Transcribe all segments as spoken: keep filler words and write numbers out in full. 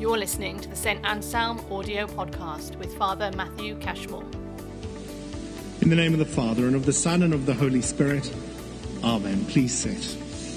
You're listening to the Saint Anselm audio podcast with Father Matthew Cashmore. In the name of the Father, and of the Son, and of the Holy Spirit. Amen. Please sit.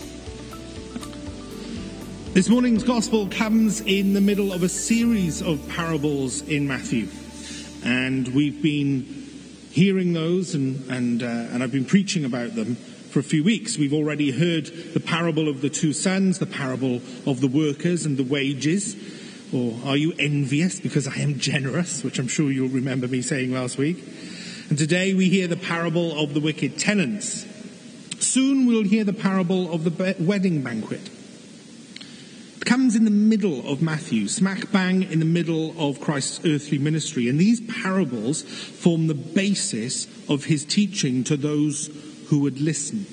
This morning's Gospel comes in the middle of a series of parables in Matthew. And we've been hearing those, and, and, uh, and I've been preaching about them for a few weeks. We've already heard the parable of the two sons, the parable of the workers and the wages. Or are you envious because I am generous, which I'm sure you'll remember me saying last week. And today we hear the parable of the wicked tenants. Soon we'll hear the parable of the wedding banquet. It comes in the middle of Matthew, smack bang in the middle of Christ's earthly ministry. And these parables form the basis of his teaching to those who would listen.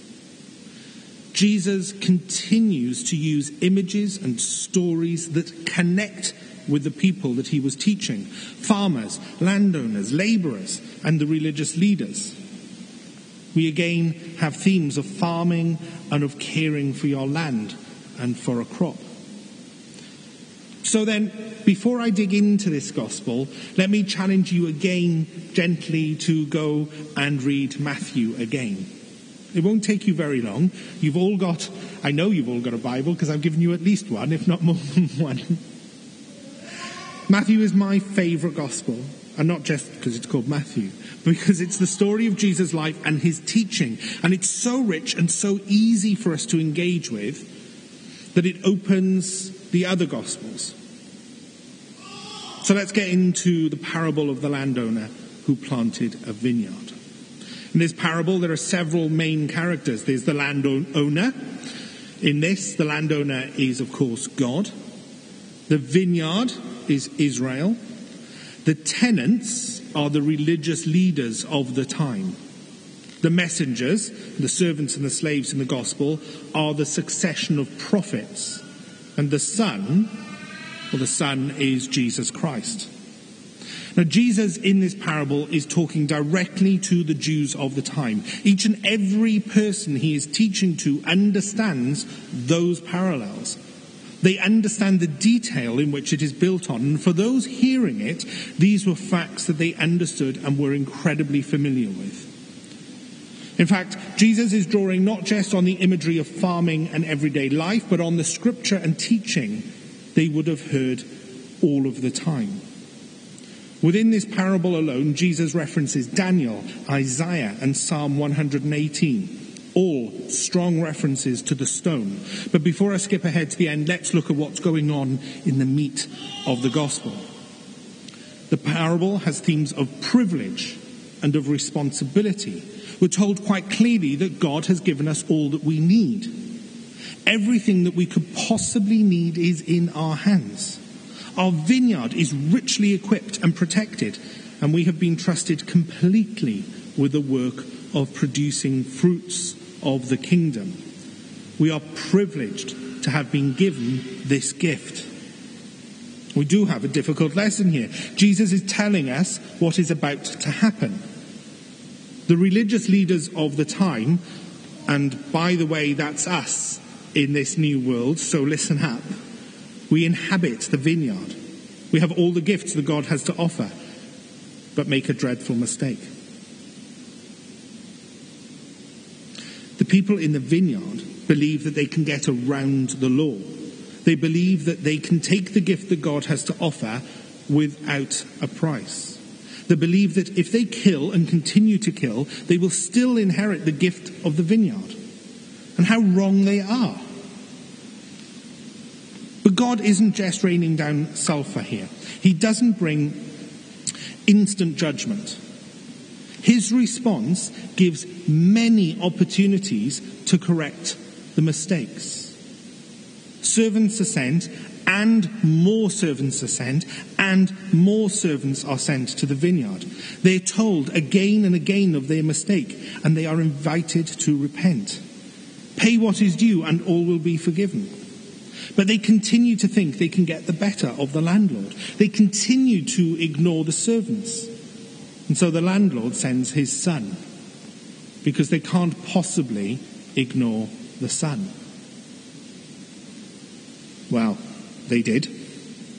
Jesus continues to use images and stories that connect with the people that he was teaching. Farmers, landowners, labourers, and the religious leaders. We again have themes of farming and of caring for your land and for a crop. So then, before I dig into this gospel, let me challenge you again gently to go and read Matthew again. It won't take you very long. You've all got, I know you've all got a Bible because I've given you at least one, if not more than one. Matthew is my favourite gospel, and not just because it's called Matthew, because it's the story of Jesus' life and his teaching. And it's so rich and so easy for us to engage with that it opens the other gospels. So let's get into the parable of the landowner who planted a vineyard. In this parable, there are several main characters. There's the landowner. In this, the landowner is, of course, God. The vineyard is Israel. The tenants are the religious leaders of the time. The messengers, the servants and the slaves in the gospel, are the succession of prophets. And the son, well, the son is Jesus Christ. Now, Jesus in this parable is talking directly to the Jews of the time. Each and every person he is teaching to understands those parallels. They understand the detail in which it is built on. And for those hearing it, these were facts that they understood and were incredibly familiar with. In fact, Jesus is drawing not just on the imagery of farming and everyday life, but on the scripture and teaching they would have heard all of the time. Within this parable alone, Jesus references Daniel, Isaiah, and Psalm one hundred eighteen. All strong references to the stone. But before I skip ahead to the end, let's look at what's going on in the meat of the gospel. The parable has themes of privilege and of responsibility. We're told quite clearly that God has given us all that we need. Everything that we could possibly need is in our hands. Our vineyard is richly equipped and protected, and we have been trusted completely with the work of producing fruits of the kingdom. We are privileged to have been given this gift. We do have a difficult lesson here. Jesus is telling us what is about to happen. The religious leaders of the time, and by the way, that's us in this new world, so listen up. We inhabit the vineyard. We have all the gifts that God has to offer, but make a dreadful mistake. The people in the vineyard believe that they can get around the law. They believe that they can take the gift that God has to offer without a price. They believe that if they kill and continue to kill, they will still inherit the gift of the vineyard. And how wrong they are. But God isn't just raining down sulphur here. He doesn't bring instant judgment. His response gives many opportunities to correct the mistakes. Servants are sent, and more servants are sent, and more servants are sent to the vineyard. They're told again and again of their mistake, and they are invited to repent. Pay what is due, and all will be forgiven. But they continue to think they can get the better of the landlord. They continue to ignore the servants. And so the landlord sends his son, because they can't possibly ignore the son. Well, they did.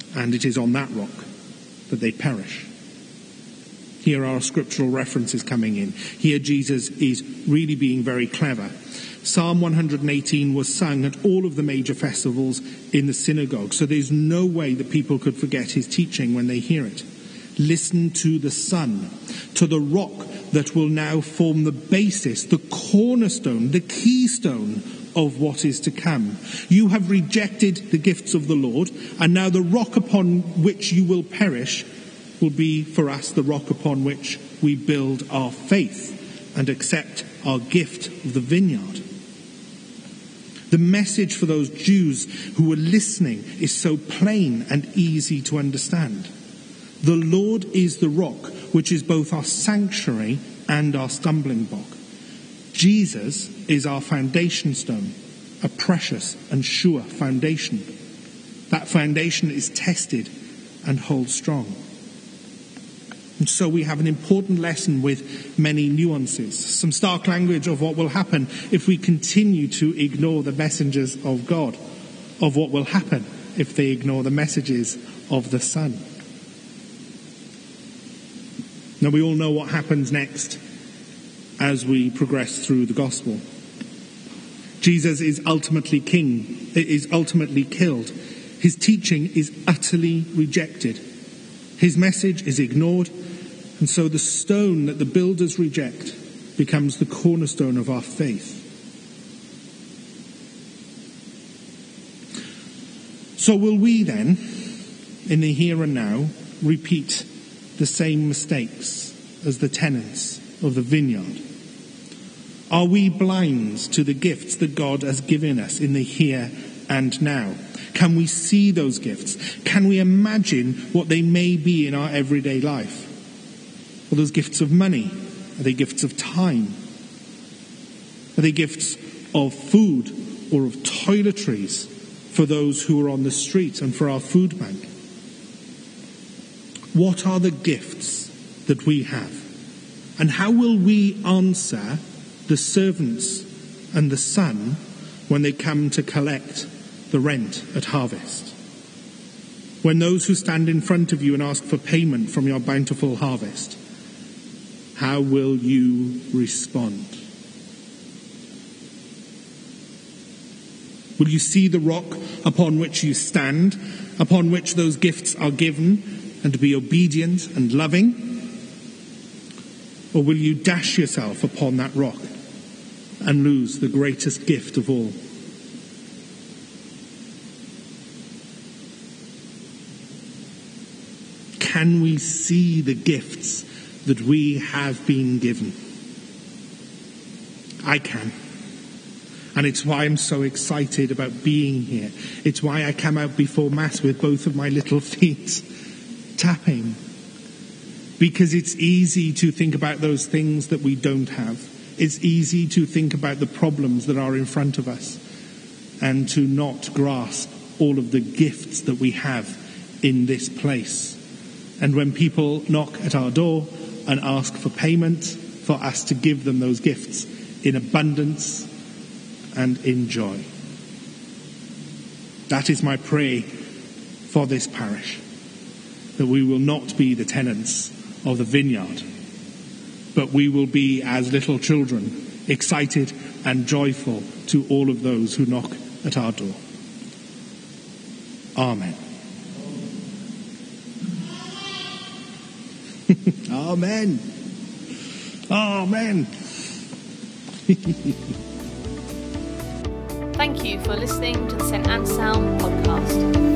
and it is on that rock that they perish. Here are scriptural references coming in. Here Jesus is really being very clever. Psalm one hundred eighteen was sung at all of the major festivals in the synagogue, so there's no way that people could forget his teaching when they hear it. Listen to the Son, to the rock that will now form the basis, the cornerstone, the keystone of what is to come. You have rejected the gifts of the Lord, and now the rock upon which you will perish will be for us the rock upon which we build our faith and accept our gift of the vineyard. The message for those Jews who were listening is so plain and easy to understand. The Lord is the rock, which is both our sanctuary and our stumbling block. Jesus is our foundation stone, a precious and sure foundation. That foundation is tested and holds strong. And so we have an important lesson with many nuances, some stark language of what will happen if we continue to ignore the messengers of God, of what will happen if they ignore the messages of the Son. Now we all know what happens next as we progress through the gospel. Jesus is ultimately king, is ultimately killed. His teaching is utterly rejected. His message is ignored. And so the stone that the builders reject becomes the cornerstone of our faith. So will we then, in the here and now, repeat the same mistakes as the tenants of the vineyard? Are we blind to the gifts that God has given us in the here and now? Can we see those gifts? Can we imagine what they may be in our everyday life? Are those gifts of money? Are they gifts of time? Are they gifts of food or of toiletries for those who are on the street and for our food bank? What are the gifts that we have? And how will we answer the servants and the son when they come to collect the rent at harvest? When those who stand in front of you and ask for payment from your bountiful harvest, how will you respond? Will you see the rock upon which you stand, upon which those gifts are given, and be obedient and loving? Or will you dash yourself upon that rock and lose the greatest gift of all? Can we see the gifts that we have been given? I can. And it's why I'm so excited about being here. It's why I come out before Mass with both of my little feet tapping. Because it's easy to think about those things that we don't have. It's easy to think about the problems that are in front of us and to not grasp all of the gifts that we have in this place. And when people knock at our door and ask for payment, for us to give them those gifts in abundance and in joy. That is my prayer for this parish, that we will not be the tenants of the vineyard, but we will be as little children, excited and joyful to all of those who knock at our door. Amen. Amen. Amen. Thank you for listening to the Saint Anselm podcast.